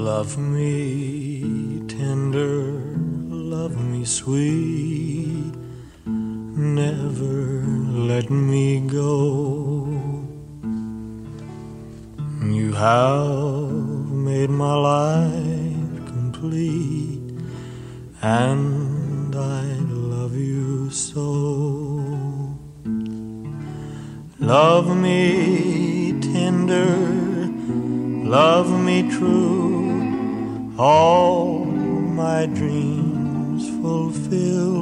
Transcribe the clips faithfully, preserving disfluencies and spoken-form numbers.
Love me tender, love me sweet, never let me go. You have made my life complete, and I love you so. Love me tender, love me true, all my dreams fulfill.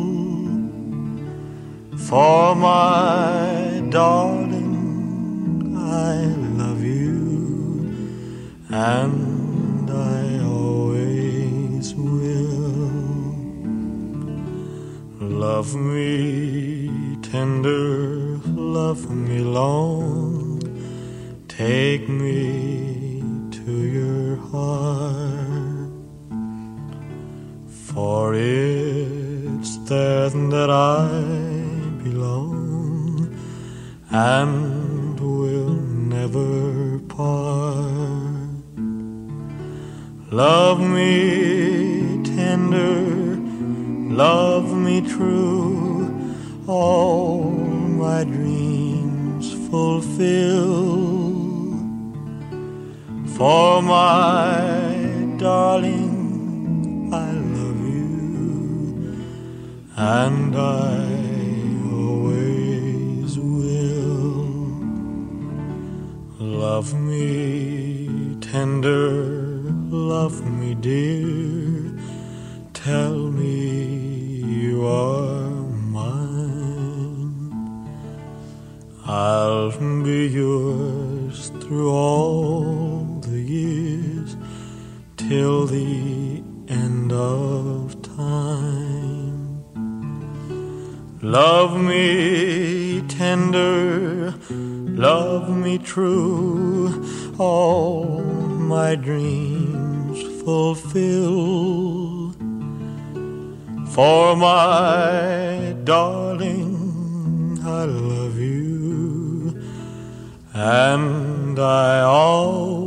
For my darling, I love you, and I always will. Love me tender, love me long, take me to your heart, for it's there that I belong and will never part. Love me tender, love me true, all my dreams fulfill. For my darling, I love you, and I always will. Love me tender, love me dear, tell me you are mine. I'll be yours through all the years, till the end of time. Love me tender, love me true, all my dreams fulfill. For my darling, I love you, and I always